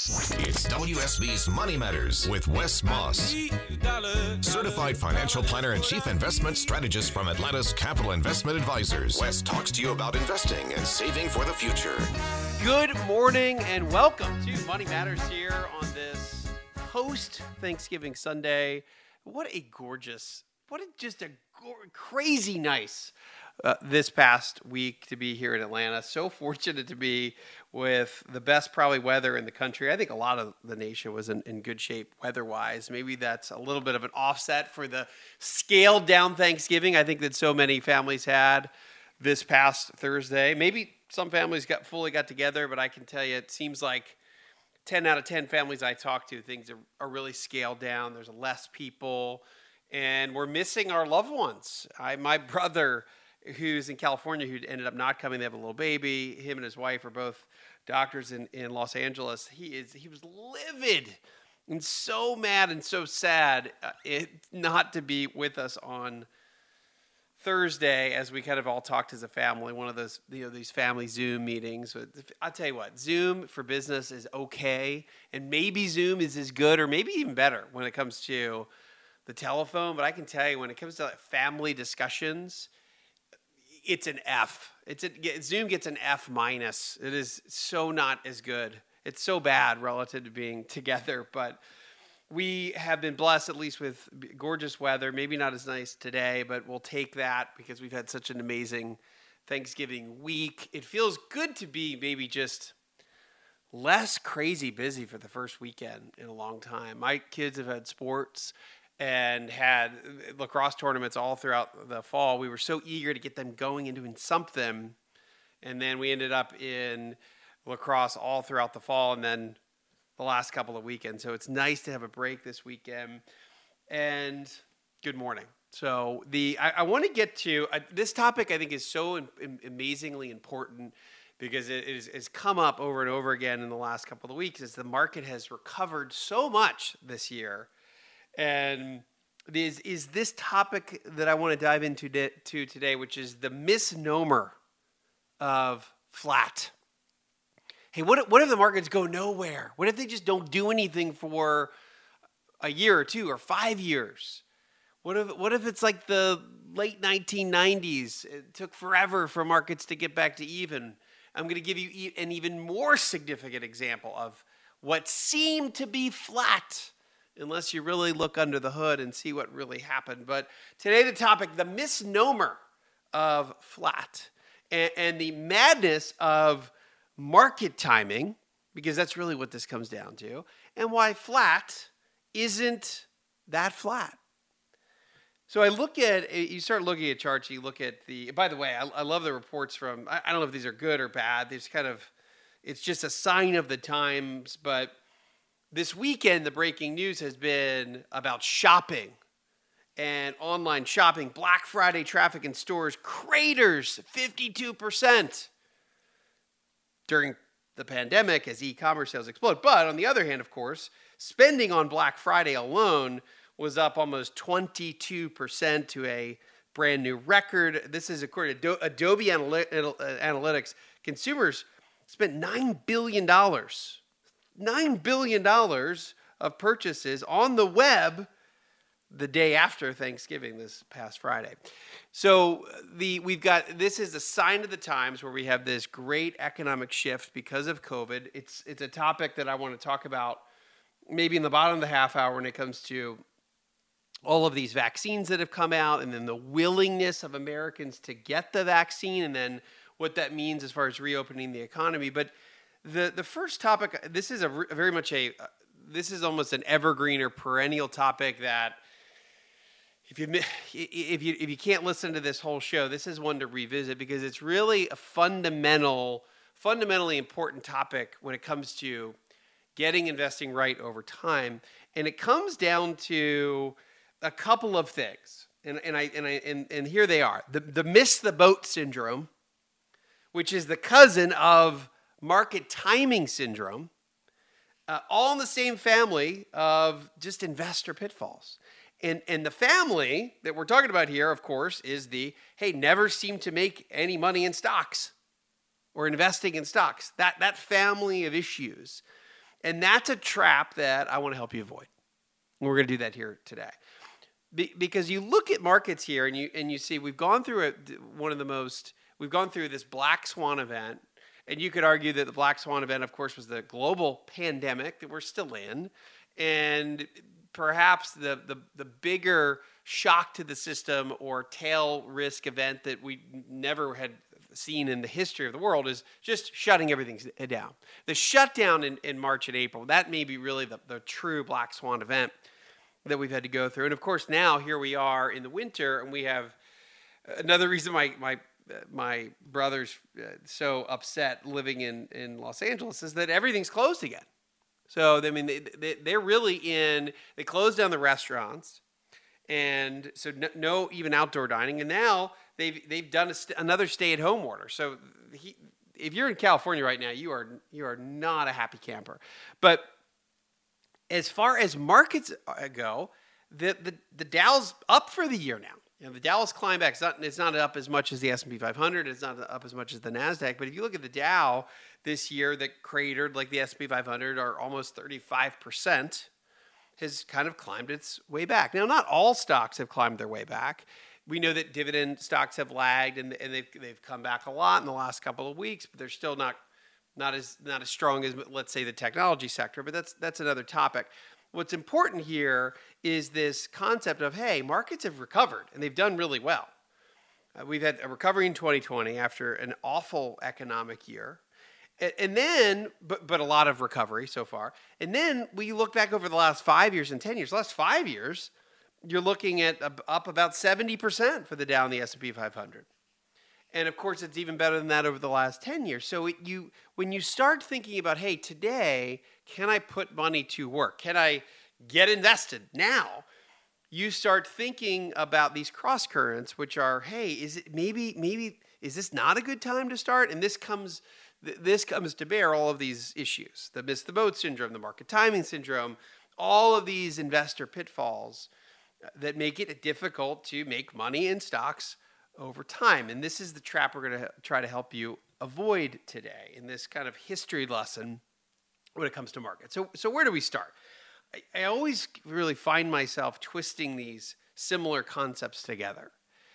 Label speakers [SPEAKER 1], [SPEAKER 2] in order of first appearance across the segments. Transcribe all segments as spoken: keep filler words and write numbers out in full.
[SPEAKER 1] It's W S B's Money Matters with Wes Moss, certified financial planner and chief investment strategist from Atlanta's Capital Investment Advisors. Wes talks to you about investing and saving for the future.
[SPEAKER 2] Good morning and welcome to Money Matters here on this post-Thanksgiving Sunday. What a gorgeous, what a, just a go- crazy nice uh, this past week to be here in Atlanta. So fortunate to be with the best probably weather in the country. I think a lot of the nation was in, in good shape weather-wise. Maybe that's a little bit of an offset for the scaled down Thanksgiving I think that so many families had this past Thursday. Maybe some families got fully got together, but I can tell you it seems like ten out of ten families I talk to, things are, are really scaled down. There's less people, and we're missing our loved ones. I, my brother, who's in California, who ended up not coming, they have a little baby. Him and his wife are both doctors in, in Los Angeles. He is he was livid and so mad and so sad uh, it, not to be with us on Thursday, as we kind of all talked as a family, one of those, you know, these family Zoom meetings. I'll tell you what, Zoom for business is okay, and maybe Zoom is as good or maybe even better when it comes to the telephone. But I can tell you, when it comes to like family discussions, it's an F. It's a, Zoom gets an F minus. It is so not as good. It's so bad relative to being together, but we have been blessed at least with gorgeous weather, maybe not as nice today, but we'll take that because we've had such an amazing Thanksgiving week. It feels good to be maybe just less crazy busy for the first weekend in a long time. My kids have had sports and had lacrosse tournaments all throughout the fall. We were so eager to get them going and doing something, and then we ended up in lacrosse all throughout the fall, and then the last couple of weekends. So it's nice to have a break this weekend. And good morning. So the I, I want to get to uh, this topic. I think is so in, in, amazingly important because it is has come up over and over again in the last couple of weeks as the market has recovered so much this year. And is is this topic that I want to dive into de- to today, which is the misnomer of flat. Hey, what if, what if the markets go nowhere? What if they just don't do anything for a year or two or five years? What if what if it's like the late nineteen nineties? It took forever for markets to get back to even. I'm going to give you an even more significant example of what seemed to be flat, unless you really look under the hood and see what really happened. But today the topic, the misnomer of flat and, and the madness of market timing, because that's really what this comes down to, and why flat isn't that flat. So I look at, you start looking at charts, you look at the, by the way, I, I love the reports from, I, I don't know if these are good or bad. There's kind of, it's just a sign of the times, but this weekend, the breaking news has been about shopping and online shopping. Black Friday traffic in stores craters fifty-two percent. During the pandemic as e-commerce sales explode. But on the other hand, of course, spending on Black Friday alone was up almost twenty-two percent to a brand new record. This is according to Adobe Analytics. Consumers spent nine billion dollars, nine billion dollars of purchases on the web the day after Thanksgiving this past Friday. So the we've got this is a sign of the times where we have this great economic shift because of COVID. It's it's a topic that I want to talk about maybe in the bottom of the half hour when it comes to all of these vaccines that have come out, and then the willingness of Americans to get the vaccine, and then what that means as far as reopening the economy. But the the first topic, this is a, a very much a this is almost an evergreen or perennial topic that If you if you if you can't listen to this whole show, this is one to revisit because it's really a fundamental, fundamentally important topic when it comes to getting investing right over time, and it comes down to a couple of things, and and I and I and, and here they are: the the miss the boat syndrome, which is the cousin of market timing syndrome, uh, all in the same family of just investor pitfalls. And and the family that we're talking about here, of course, is the, hey, never seem to make any money in stocks or investing in stocks. That that family of issues. And that's a trap that I want to help you avoid. And we're going to do that here today. Be, because you look at markets here and you and you see we've gone through a, one of the most, we've gone through this black swan event. And you could argue that the black swan event, of course, was the global pandemic that we're still in. And perhaps the, the, the bigger shock to the system or tail risk event that we never had seen in the history of the world is just shutting everything down. The shutdown in, in March and April, that may be really the, the true black swan event that we've had to go through. And of course, now here we are in the winter, and we have another reason my my my brother's so upset living in, in Los Angeles is that everything's closed again. So, I mean, they, they, they're really in, they closed down the restaurants, and so no, no even outdoor dining. And now they've they've done a st- another stay-at-home order. So he, if you're in California right now, you are you are not a happy camper. But as far as markets go, the the, the Dow's up for the year now. You know, the Dow's climbed back. It's not, it's not up as much as the S and P five hundred. It's not up as much as the NASDAQ. But if you look at the Dow this year that cratered like the S and P five hundred are almost thirty-five percent, has kind of climbed its way back. Now, not all stocks have climbed their way back. We know that dividend stocks have lagged, and, and they've, they've come back a lot in the last couple of weeks, but they're still not, not, as, not as strong as, let's say, the technology sector. But that's, that's another topic. What's important here is this concept of, hey, markets have recovered, and they've done really well. Uh, we've had a recovery in twenty twenty after an awful economic year. And, and then, but, but a lot of recovery so far. And then we look back over the last five years and ten years. The last five years, you're looking at up about seventy percent for the Dow and the S and P five hundred. And of course, it's even better than that over the last ten years. So it, you, when you start thinking about, hey, today, can I put money to work? Can I get invested now? You start thinking about these cross currents, which are, hey, is it maybe, maybe, is this not a good time to start? And this comes, th- this comes to bear all of these issues, the miss the boat syndrome, the market timing syndrome, all of these investor pitfalls that make it difficult to make money in stocks over time. And this is the trap we're going to try to help you avoid today in this kind of history lesson when it comes to markets. So, so where do we start? I, I always really find myself twisting these similar concepts together.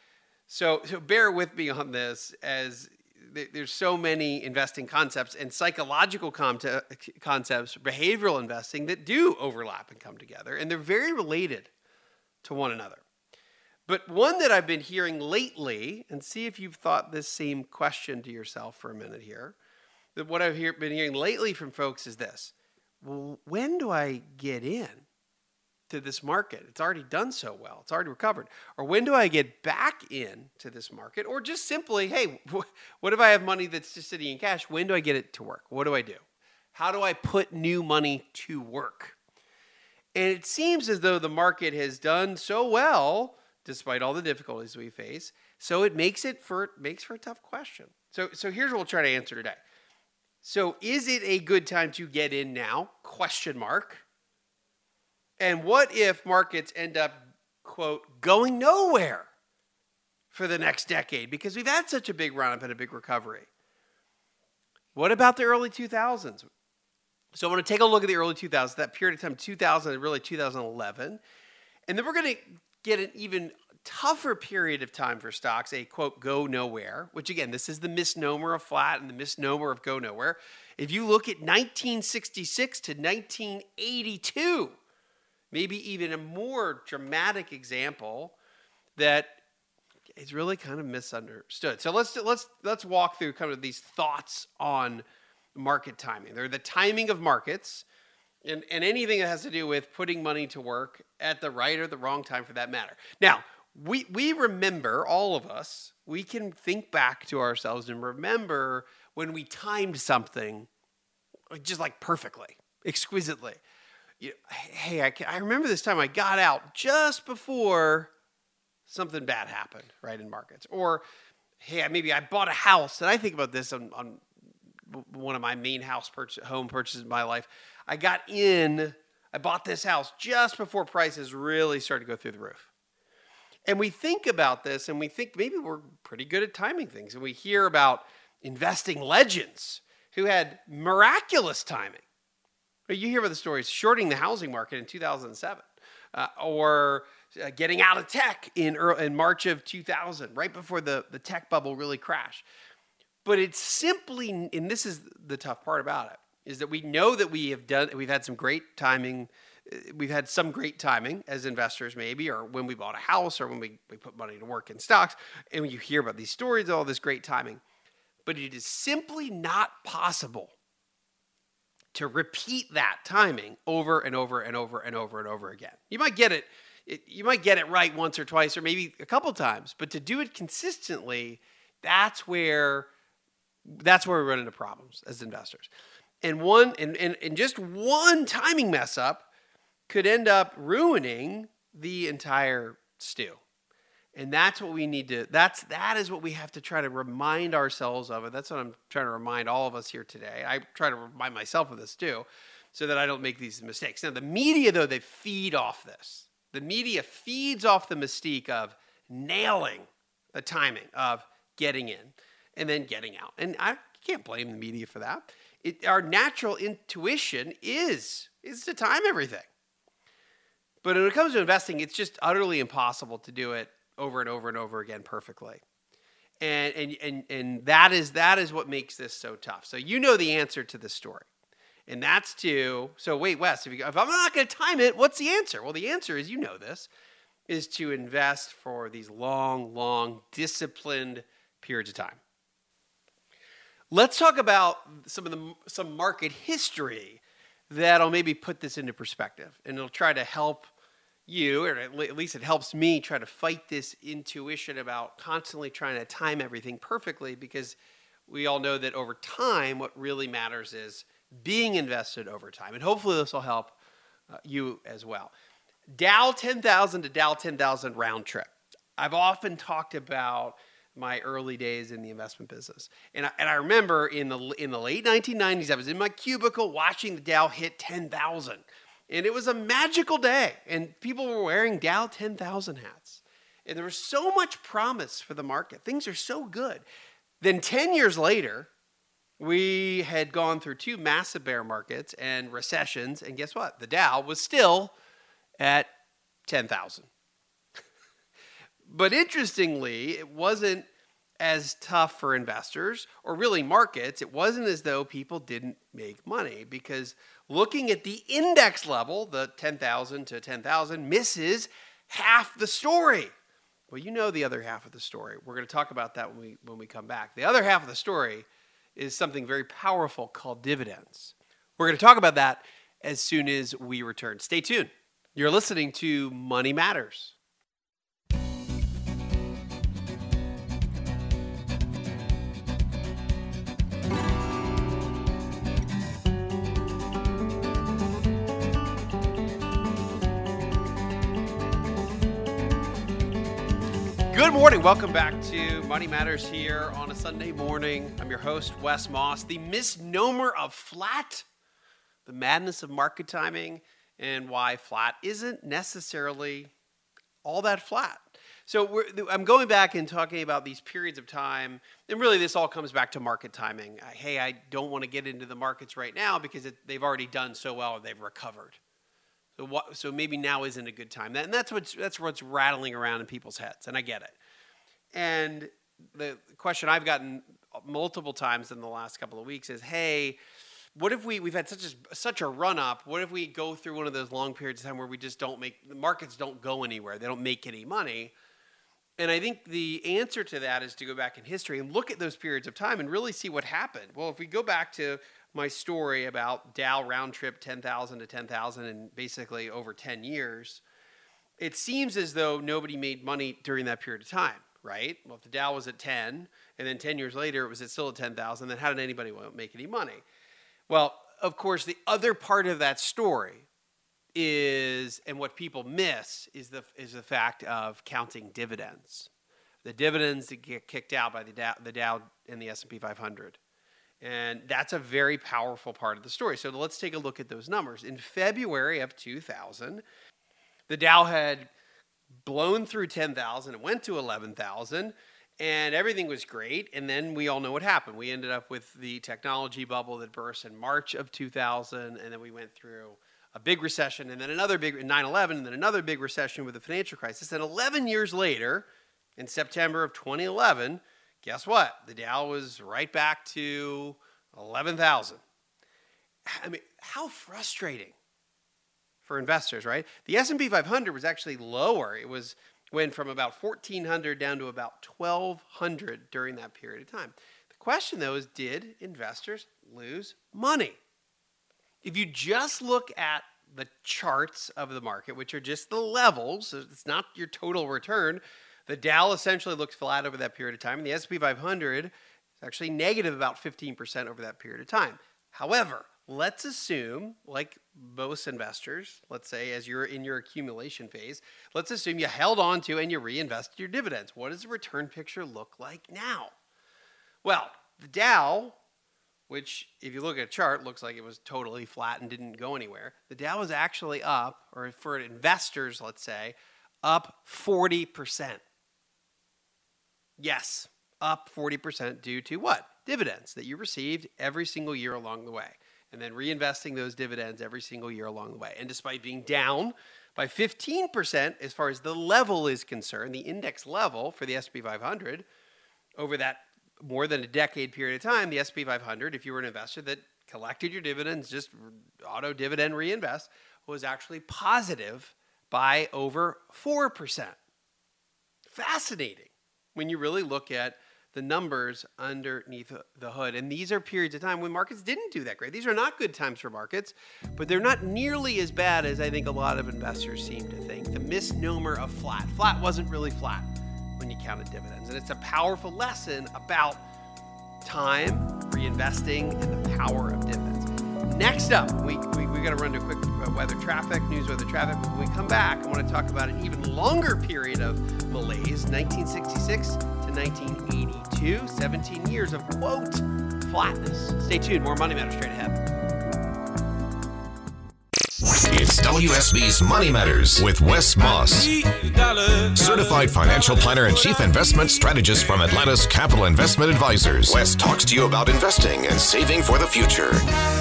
[SPEAKER 2] So, so bear with me on this, as th- there's so many investing concepts and psychological com- concepts, behavioral investing, that do overlap and come together, and they're very related to one another. But one that I've been hearing lately, and see if you've thought this same question to yourself for a minute here, that what I've hear, been hearing lately from folks is this: well, when do I get in to this market? It's already done so well. It's already recovered. Or when do I get back in to this market? Or just simply, hey, what if I have money that's just sitting in cash? When do I get it to work? What do I do? How do I put new money to work? And it seems as though the market has done so well, despite all the difficulties we face, so it makes it for makes for a tough question. So, so here's what we'll try to answer today. So, is it a good time to get in now? Question mark. And what if markets end up, quote, going nowhere for the next decade because we've had such a big run-up and a big recovery? What about the early two thousands? So I want to take a look at the early two thousands, that period of time, two thousand and really two thousand eleven. And then we're going to get an even tougher period of time for stocks, a, quote, go nowhere, which, again, this is the misnomer of flat and the misnomer of go nowhere. If you look at nineteen sixty-six to nineteen eighty-two, maybe even a more dramatic example that is really kind of misunderstood. So let's let's let's walk through kind of these thoughts on market timing. They're the timing of markets, and, and anything that has to do with putting money to work at the right or the wrong time for that matter. Now, we we remember, all of us, we can think back to ourselves and remember when we timed something just like perfectly, exquisitely. You know, hey, I, can, I remember this time I got out just before something bad happened, right, in markets. Or, hey, maybe I bought a house, and I think about this on, on one of my main house purchase, home purchases in my life. I got in, I bought this house just before prices really started to go through the roof. And we think about this, and we think maybe we're pretty good at timing things. And we hear about investing legends who had miraculous timing, You hear about the stories shorting the housing market in two thousand seven, uh, or uh, getting out of tech in early, in March of two thousand, right before the, the tech bubble really crashed. But it's simply, and this is the tough part about it, is that we know that we have done, we've had some great timing. We've had some great timing as investors, maybe, or when we bought a house, or when we, we put money to work in stocks. And when you hear about these stories, all this great timing. But it is simply not possible to repeat that timing over and over and over and over and over again. You might get it, it you might get it right once or twice, or maybe a couple times, but to do it consistently, that's where that's where we run into problems as investors. And one and, and, and just one timing mess up could end up ruining the entire stew. And that's what we need to, that's, that is what we have to try to remind ourselves of. And that's what I'm trying to remind all of us here today. I try to remind myself of this too, so that I don't make these mistakes. Now, the media, though, they feed off this. The media feeds off the mystique of nailing the timing of getting in and then getting out. And I can't blame the media for that. It, our natural intuition is, is to time everything. But when it comes to investing, it's just utterly impossible to do it over and over and over again perfectly. And and and and that is that is what makes this so tough. So you know the answer to the story. And that's to, so wait, Wes, if, you, if I'm not going to time it, what's the answer? Well, the answer is, you know this, is to invest for these long, long, disciplined periods of time. Let's talk about some of the some market history that'll maybe put this into perspective, and it'll try to help you, or at least it helps me try to fight this intuition about constantly trying to time everything perfectly, because we all know that over time, what really matters is being invested over time. And hopefully this will help uh, you as well. Dow ten thousand to Dow ten thousand round trip. I've often talked about my early days in the investment business. And I, and I remember in the in the late nineteen nineties, I was in my cubicle watching the Dow hit ten thousand. And it was a magical day, and people were wearing Dow ten thousand hats. And there was so much promise for the market. Things are so good. Then ten years later, we had gone through two massive bear markets and recessions, and guess what? The Dow was still at ten thousand. But interestingly, it wasn't as tough for investors, or really markets. It wasn't as though people didn't make money, because looking at the index level, the ten thousand to ten thousand, misses half the story. Well, you know the other half of the story. We're going to talk about that when we when we come back. The other half of the story is something very powerful called dividends. We're going to talk about that as soon as we return. Stay tuned. You're listening to Money Matters. Good morning. Welcome back to Money Matters here on a Sunday morning. I'm your host, Wes Moss. The misnomer of flat, the madness of market timing, and why flat isn't necessarily all that flat. So we're, I'm going back and talking about these periods of time, and really this all comes back to market timing. Hey, I don't want to get into the markets right now because it, they've already done so well, or they've recovered. So, what, so maybe now isn't a good time. And that's what's, that's what's rattling around in people's heads, and I get it. And the question I've gotten multiple times in the last couple of weeks is, hey, what if we, we've had such a, such a run-up, what if we go through one of those long periods of time where we just don't make, the markets don't go anywhere, they don't make any money? And I think the answer to that is to go back in history and look at those periods of time and really see what happened. Well, if we go back to my story about Dow round trip ten thousand to ten thousand and basically over ten years, it seems as though nobody made money during that period of time, right? Well, if the Dow was at ten and then ten years later it was at still at ten thousand, then how did anybody make any money? Well, of course, the other part of that story is, and what people miss, is the is the fact of counting dividends. The dividends that get kicked out by the Dow, the Dow and the S and P five hundred. And that's a very powerful part of the story. So let's take a look at those numbers. In February of two thousand, the Dow had blown through ten thousand. It went to eleven thousand. and everything was great. And then we all know what happened. We ended up with the technology bubble that burst in March of two thousand, and then we went through a big recession, and then another big nine eleven, and then another big recession with the financial crisis. And eleven years later, in September of twenty eleven, guess what? The Dow was right back to eleven thousand. I mean, how frustrating for investors, right? The S and P five hundred was actually lower. It was went from about fourteen hundred down to about twelve hundred during that period of time. The question, though, is did investors lose money? If you just look at the charts of the market, which are just the levels, it's not your total return, the Dow essentially looks flat over that period of time, and the S and P five hundred is actually negative about fifteen percent over that period of time. However, let's assume, like most investors, let's say as you're in your accumulation phase, let's assume you held on to and you reinvested your dividends. What does the return picture look like now? Well, the Dow, which if you look at a chart, looks like it was totally flat and didn't go anywhere. The Dow was actually up, or for investors, let's say, up forty percent. Yes, up forty percent due to what? Dividends that you received every single year along the way, and then reinvesting those dividends every single year along the way. And despite being down by fifteen percent as far as the level is concerned, the index level for the S and P five hundred over that more than a decade period of time, the S and P five hundred, if you were an investor that collected your dividends, just auto dividend reinvest, was actually positive by over four percent. Fascinating when you really look at the numbers underneath the hood. And these are periods of time when markets didn't do that great. These are not good times for markets, but they're not nearly as bad as I think a lot of investors seem to think. The misnomer of flat. Flat wasn't really flat when you counted dividends. And it's a powerful lesson about time, reinvesting, and the power of dividends. Next up, we we, we got to run to a quick uh, weather traffic, news weather traffic. When we come back, I want to talk about an even longer period of malaise, nineteen sixty-six to nineteen eighty-two, seventeen years of, quote, flatness. Stay tuned. More Money Matters straight ahead.
[SPEAKER 1] It's W S B's Money Matters with Wes Moss, certified financial planner and chief investment strategist from Atlantis Capital Investment Advisors. Wes talks to you about investing and saving for the future.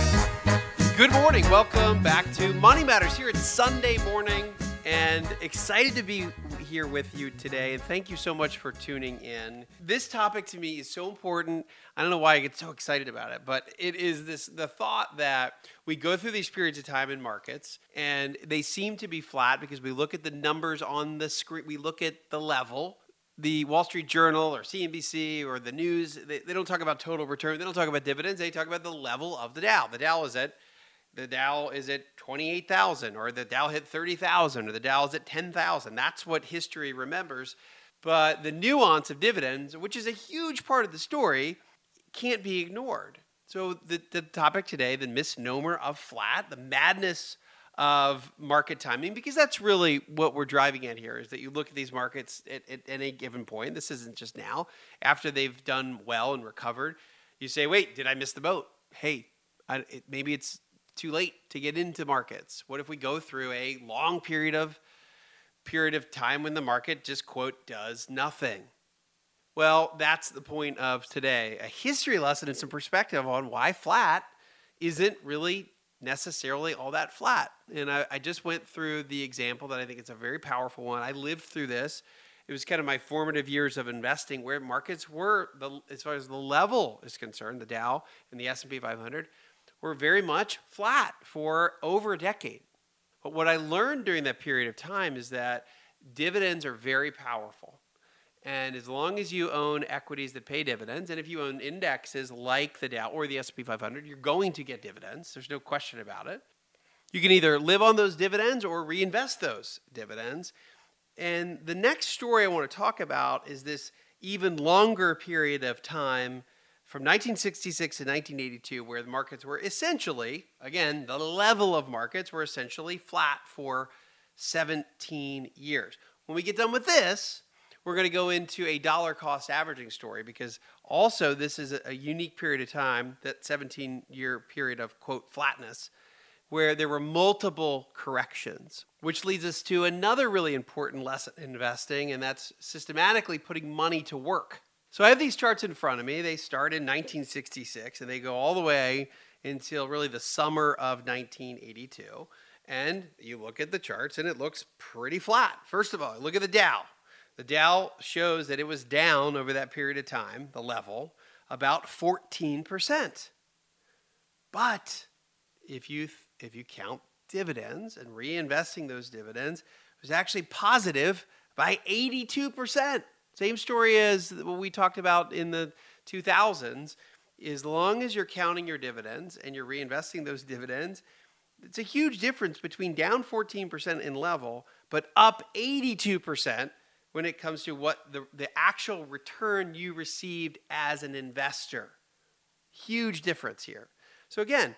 [SPEAKER 2] Good morning. Welcome back to Money Matters here. It's Sunday morning, and excited to be here with you today. And thank you so much for tuning in. This topic to me is so important. I don't know why I get so excited about it, but it is this the thought that we go through these periods of time in markets, and they seem to be flat because we look at the numbers on the screen. We look at the level. The Wall Street Journal or C N B C or the news, they, they don't talk about total return. They don't talk about dividends. They talk about the level of the Dow. The Dow is at The Dow is at twenty-eight thousand, or the Dow hit thirty thousand, or the Dow is at ten thousand. That's what history remembers. But the nuance of dividends, which is a huge part of the story, can't be ignored. So the, the topic today, the misnomer of flat, the madness of market timing, because that's really what we're driving at here, is that you look at these markets at, at any given point. This isn't just now. After they've done well and recovered, you say, wait, did I miss the boat? Hey, I, it, maybe it's too late to get into markets. What if we go through a long period of period of time when the market just, quote, does nothing? Well, that's the point of today. A history lesson and some perspective on why flat isn't really necessarily all that flat. And I, I just went through the example that I think it's a very powerful one. I lived through this. It was kind of my formative years of investing where markets were, the, as far as the level is concerned, the Dow and the S and P five hundred, were very much flat for over a decade. But what I learned during that period of time is that dividends are very powerful. And as long as you own equities that pay dividends, and if you own indexes like the Dow or the S and P five hundred, you're going to get dividends. There's no question about it. You can either live on those dividends or reinvest those dividends. And the next story I want to talk about is this even longer period of time from nineteen sixty-six to nineteen eighty-two, where the markets were essentially, again, the level of markets were essentially flat for seventeen years. When we get done with this, we're going to go into a dollar cost averaging story, because also this is a unique period of time, that seventeen-year period of, quote, flatness, where there were multiple corrections, which leads us to another really important lesson in investing, and that's systematically putting money to work. So I have these charts in front of me. They start in nineteen sixty-six and they go all the way until really the summer of nineteen eighty-two. And you look at the charts and it looks pretty flat. First of all, look at the Dow. The Dow shows that it was down over that period of time, the level, about fourteen percent. But if you if you count dividends and reinvesting those dividends, it was actually positive by eighty-two percent. Same story as what we talked about in the two thousands. As long as you're counting your dividends and you're reinvesting those dividends, it's a huge difference between down fourteen percent in level, but up eighty-two percent when it comes to what the, the actual return you received as an investor. Huge difference here. So again,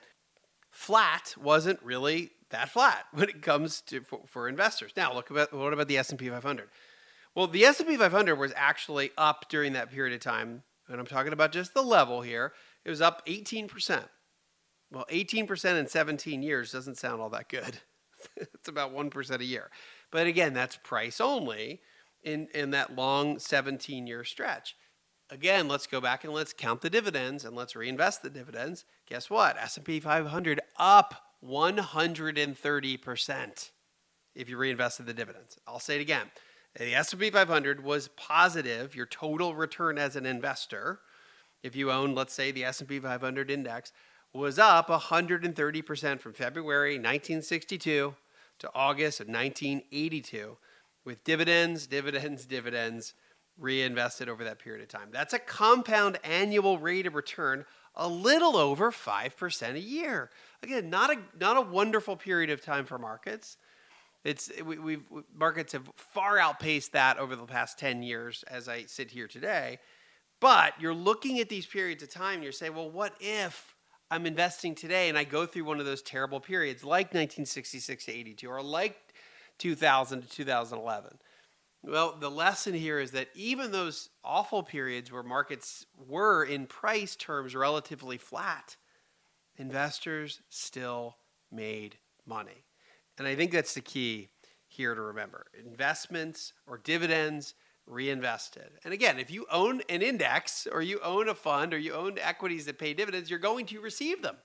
[SPEAKER 2] flat wasn't really that flat when it comes to for, for investors. Now, look about what about the S and P five hundred? Well, the S and P five hundred was actually up during that period of time, and I'm talking about just the level here. It was up eighteen percent. Well, eighteen percent in seventeen years doesn't sound all that good. It's about one percent a year. But again, that's price only in, in that long seventeen-year stretch. Again, let's go back and let's count the dividends and let's reinvest the dividends. Guess what? S and P five hundred up one hundred thirty percent if you reinvested the dividends. I'll say it again. The S and P five hundred was positive, your total return as an investor, if you own, let's say, the S and P five hundred index, was up one hundred thirty percent from February nineteen sixty-two to August of nineteen eighty-two with dividends, dividends, dividends reinvested over that period of time. That's a compound annual rate of return a little over five percent a year. Again, not a not a wonderful period of time for markets. It's we, we've markets have far outpaced that over the past ten years as I sit here today. But you're looking at these periods of time and you're saying, well, what if I'm investing today and I go through one of those terrible periods like nineteen sixty-six to eighty-two or like two thousand to two thousand eleven? Well, the lesson here is that even those awful periods where markets were in price terms relatively flat, investors still made money. And I think that's the key here to remember. Investments or dividends reinvested. And again, if you own an index or you own a fund or you own equities that pay dividends, you're going to receive them.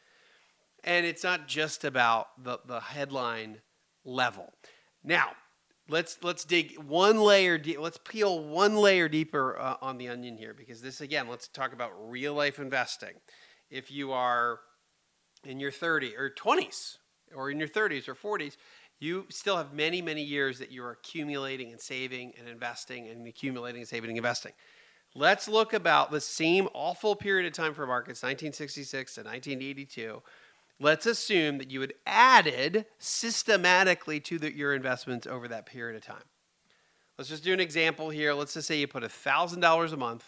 [SPEAKER 2] And it's not just about the, the headline level. Now, let's let's dig one layer deep. Let's peel one layer deeper uh, on the onion here, because this, again, let's talk about real life investing. If you are in your thirties or twenties, or in your thirties or forties, you still have many, many years that you're accumulating and saving and investing and accumulating and saving and investing. Let's look about the same awful period of time for markets, nineteen sixty-six to nineteen eighty-two. Let's assume that you had added systematically to the, your investments over that period of time. Let's just do an example here. Let's just say you put one thousand dollars a month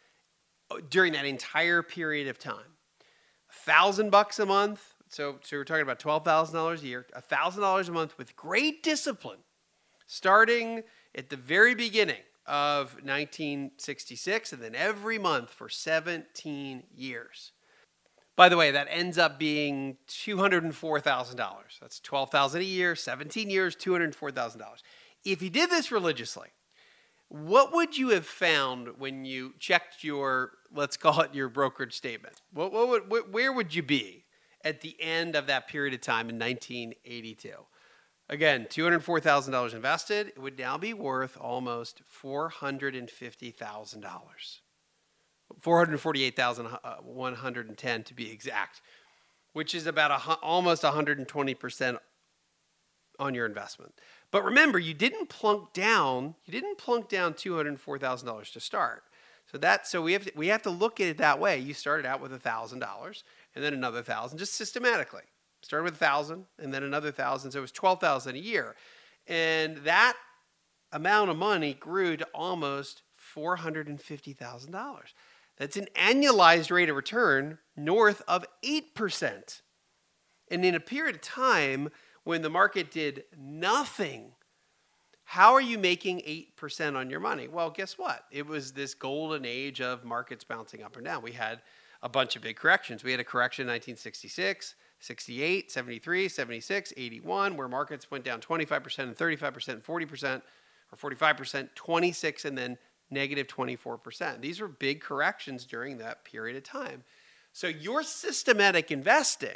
[SPEAKER 2] during that entire period of time. one thousand bucks a month. So, so we're talking about twelve thousand dollars a year, one thousand dollars a month with great discipline, starting at the very beginning of nineteen sixty-six and then every month for seventeen years. By the way, that ends up being two hundred four thousand dollars. That's twelve thousand dollars a year, seventeen years, two hundred four thousand dollars. If you did this religiously, what would you have found when you checked your, let's call it your brokerage statement? What, what would, what, where would you be at the end of that period of time in nineteen eighty-two? Again, two hundred four thousand dollars invested. It would now be worth almost four hundred fifty thousand dollars. four hundred forty-eight thousand one hundred ten to be exact, which is about a, almost one hundred twenty percent on your investment. But remember, you didn't plunk down, you didn't plunk down two hundred four thousand dollars to start. So that so we have to, we have to look at it that way. You started out with one thousand dollars and then another one thousand dollars just systematically. Started with one thousand dollars and then another one thousand dollars, so it was twelve thousand dollars a year. And that amount of money grew to almost four hundred fifty thousand dollars. That's an annualized rate of return north of eight percent. And in a period of time when the market did nothing, how are you making eight percent on your money? Well, guess what? It was this golden age of markets bouncing up and down. We had a bunch of big corrections. We had a correction in nineteen sixty-six, sixty-eight, seventy-three, seventy-six, eighty-one, where markets went down twenty-five percent and thirty-five percent, forty percent, or forty-five percent, twenty-six, and then negative twenty-four percent. These were big corrections during that period of time. So your systematic investing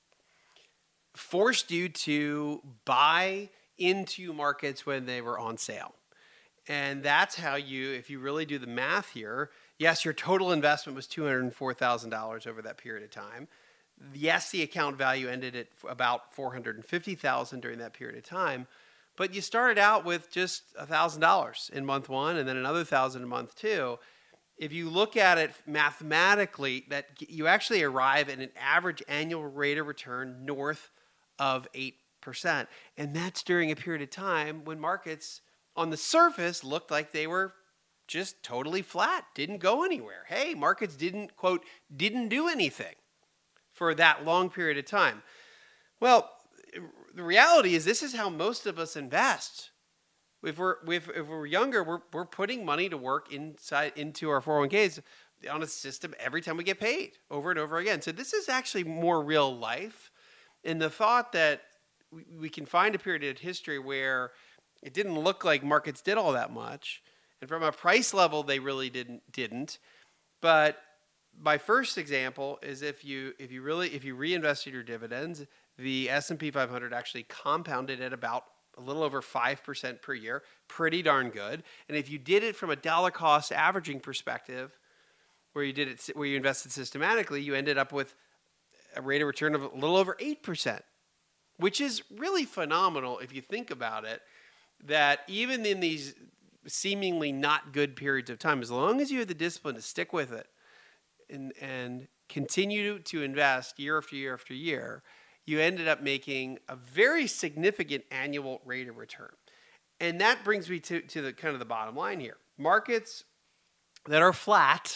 [SPEAKER 2] forced you to buy into markets when they were on sale. And that's how you, if you really do the math here, yes, your total investment was two hundred four thousand dollars over that period of time. Yes, the account value ended at about four hundred fifty thousand dollars during that period of time. But you started out with just one thousand dollars in month one and then another one thousand dollars in month two. If you look at it mathematically, that you actually arrive at an average annual rate of return north of eight percent. And that's during a period of time when markets on the surface looked like they were just totally flat, didn't go anywhere. Hey, markets didn't, quote, didn't do anything for that long period of time. Well, the reality is this is how most of us invest. If we're if, if we're younger, we're we're putting money to work inside into our four oh one k's on a system every time we get paid over and over again. So this is actually more real life. And the thought that we, we can find a period in history where it didn't look like markets did all that much, and from a price level they really didn't didn't. But my first example is if you if you really if you reinvested your dividends, the S and P five hundred actually compounded at about a little over five percent per year, pretty darn good. And if you did it from a dollar cost averaging perspective, where you did it where you invested systematically, you ended up with a rate of return of a little over eight percent, which is really phenomenal if you think about it, that even in these seemingly not good periods of time, as long as you have the discipline to stick with it and and continue to invest year after year after year, you ended up making a very significant annual rate of return. And that brings me to, to the kind of the bottom line here. Markets that are flat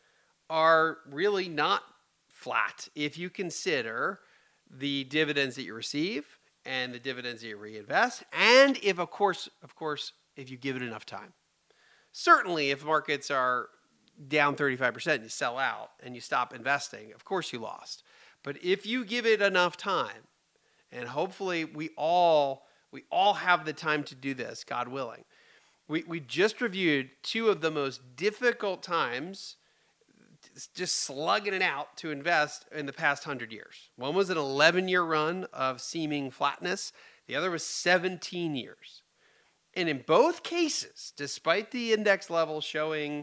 [SPEAKER 2] are really not flat if you consider the dividends that you receive and the dividends that you reinvest, and if, of course, of course, if you give it enough time. Certainly, if markets are down thirty-five percent and you sell out and you stop investing, of course you lost. But if you give it enough time, and hopefully we all we all have the time to do this, God willing. We we just reviewed two of the most difficult times, just slugging it out to invest in the past hundred years. One was an eleven-year run of seeming flatness. The other was seventeen years. And in both cases, despite the index level showing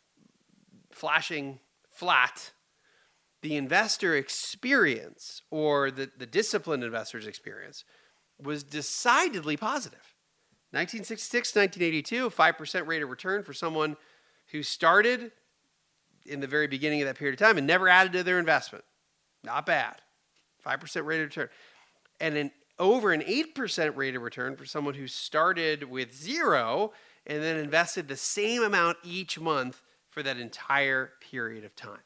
[SPEAKER 2] flashing flat, the investor experience, or the, the disciplined investor's experience, was decidedly positive. nineteen sixty-six, nineteen eighty-two, a five percent rate of return for someone who started in the very beginning of that period of time and never added to their investment. Not bad. five percent rate of return. And an over an eight percent rate of return for someone who started with zero and then invested the same amount each month for that entire period of time.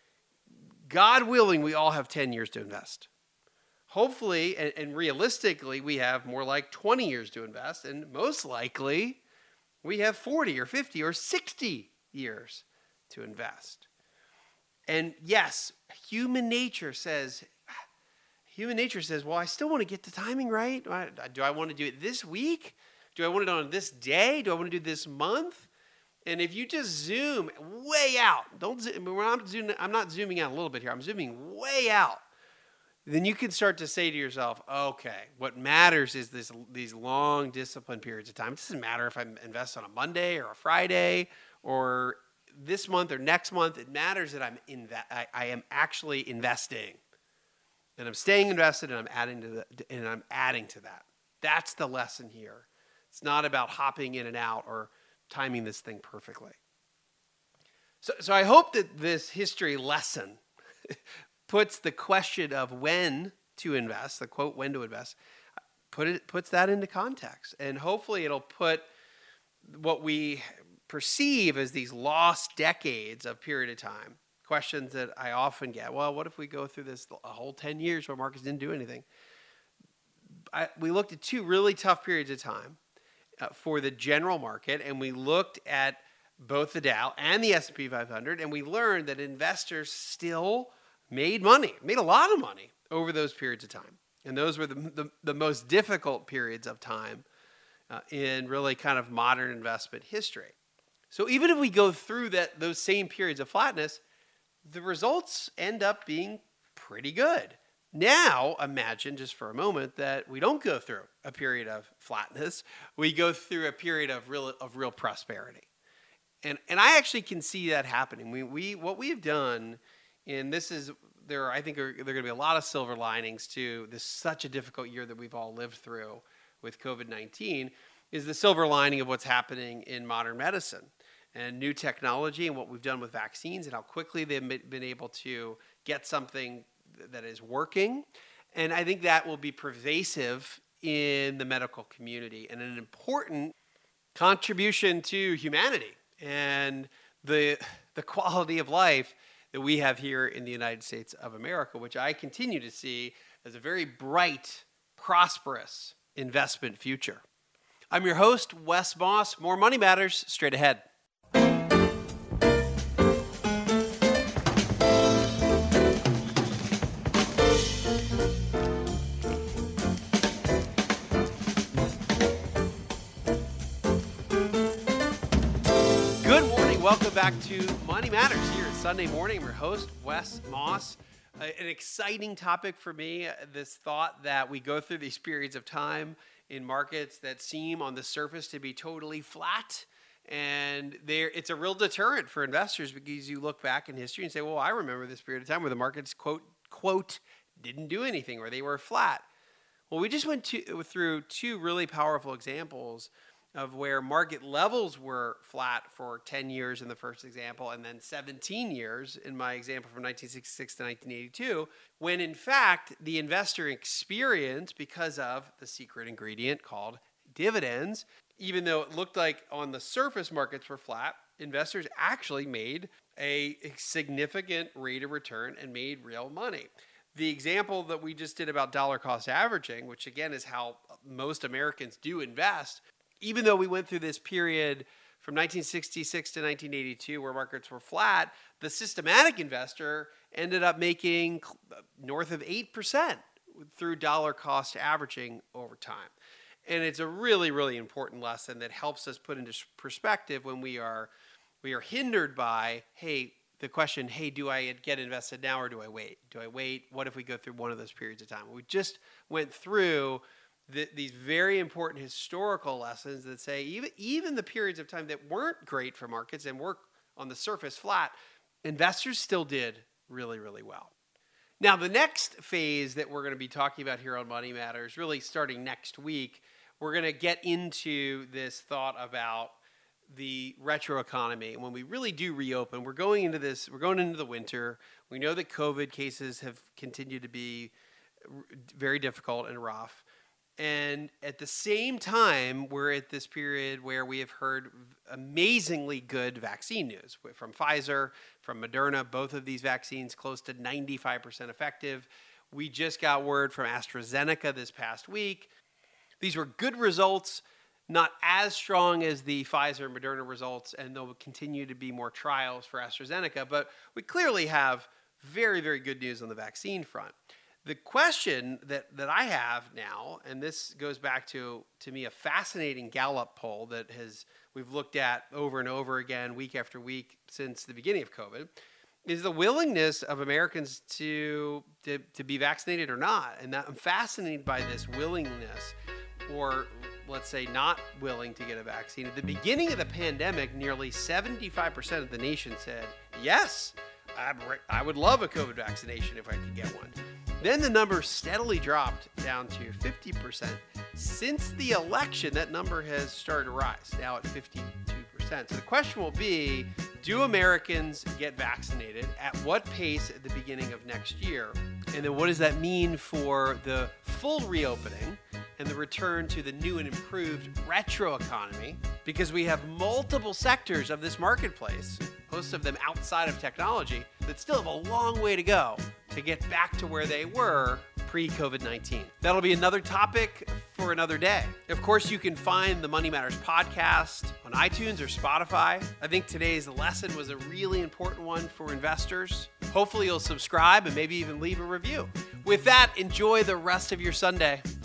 [SPEAKER 2] God willing, we all have ten years to invest. Hopefully, and, and realistically, we have more like twenty years to invest, and most likely, we have forty or fifty or sixty years to invest. And yes, human nature says, human nature says, well, I still want to get the timing right. Do I want to do it this week? Do I want it on this day? Do I want to do this month? And if you just zoom way out, don't zoom, I'm, zooming, I'm not zooming out a little bit here, I'm zooming way out, then you can start to say to yourself, okay, what matters is this these long disciplined periods of time. It doesn't matter if I invest on a Monday or a Friday or this month or next month. It matters that I'm in that I, I am actually investing, and I'm staying invested, and I'm adding to the, and I'm adding to that. That's the lesson here. It's not about hopping in and out or timing this thing perfectly. So, so I hope that this history lesson puts the question of when to invest, the quote, when to invest, put it puts that into context. And hopefully it'll put what we perceive as these lost decades of period of time, questions that I often get, well, what if we go through this a whole ten years where markets didn't do anything? I, we looked at two really tough periods of time uh, for the general market, and we looked at both the Dow and the S and P five hundred, and we learned that investors still made money, made a lot of money over those periods of time. And those were the, the, the most difficult periods of time uh, in really kind of modern investment history. So even if we go through that those same periods of flatness, the results end up being pretty good. Now, imagine just for a moment that we don't go through a period of flatness. We go through a period of real of real prosperity. And and I actually can see that happening. We we what we've done, and this is there I think are, there are going to be a lot of silver linings to this such a difficult year that we've all lived through with COVID nineteen, is the silver lining of what's happening in modern medicine and new technology and what we've done with vaccines and how quickly they've been able to get something that is working. And I think that will be pervasive in the medical community and an important contribution to humanity and the the quality of life that we have here in the United States of America, which I continue to see as a very bright, prosperous investment future. I'm your host, Wes Moss. More Money Matters straight ahead. Welcome back to Money Matters here Sunday morning. I'm your host, Wes Moss. Uh, an exciting topic for me, this thought that we go through these periods of time in markets that seem on the surface to be totally flat. And there, it's a real deterrent for investors because you look back in history and say, well, I remember this period of time where the markets, quote, quote, didn't do anything or they were flat. Well, we just went to, through two really powerful examples of where market levels were flat for ten years in the first example, and then seventeen years in my example from nineteen sixty-six to nineteen eighty-two, when in fact the investor experience, because of the secret ingredient called dividends, even though it looked like on the surface markets were flat, investors actually made a significant rate of return and made real money. The example that we just did about dollar cost averaging, which again is how most Americans do invest, even though we went through this period from nineteen sixty-six to nineteen eighty-two where markets were flat, the systematic investor ended up making north of eight percent through dollar cost averaging over time. And it's a really, really important lesson that helps us put into perspective when we are we are hindered by, hey, the question, hey, do I get invested now or do I wait? Do I wait? What if we go through one of those periods of time? We just went through The, these very important historical lessons that say even, even the periods of time that weren't great for markets and were on the surface flat, investors still did really, really well. Now, the next phase that we're going to be talking about here on Money Matters, really starting next week, we're going to get into this thought about the retro economy. And when we really do reopen, we're going into this, we're going into the winter. We know that COVID cases have continued to be very difficult and rough. And at the same time, we're at this period where we have heard amazingly good vaccine news from Pfizer, from Moderna, both of these vaccines close to ninety-five percent effective. We just got word from AstraZeneca this past week. These were good results, not as strong as the Pfizer and Moderna results, and there will continue to be more trials for AstraZeneca, but we clearly have very, very good news on the vaccine front. The question that, that I have now, and this goes back to, to me, a fascinating Gallup poll that has we've looked at over and over again, week after week, since the beginning of COVID, is the willingness of Americans to, to, to be vaccinated or not. And that, I'm fascinated by this willingness, or let's say not willing to get a vaccine. At the beginning of the pandemic, nearly seventy-five percent of the nation said, yes, I'd, I would love a COVID vaccination if I could get one. Then the number steadily dropped down to fifty percent. Since the election, that number has started to rise, now at fifty-two percent. So the question will be, do Americans get vaccinated? At what pace at the beginning of next year? And then what does that mean for the full reopening and the return to the new and improved retro economy? Because we have multiple sectors of this marketplace, most of them outside of technology, that still have a long way to go to get back to where they were pre-COVID nineteen. That'll be another topic for another day. Of course, you can find the Money Matters podcast on iTunes or Spotify. I think today's lesson was a really important one for investors. Hopefully you'll subscribe and maybe even leave a review. With that, enjoy the rest of your Sunday.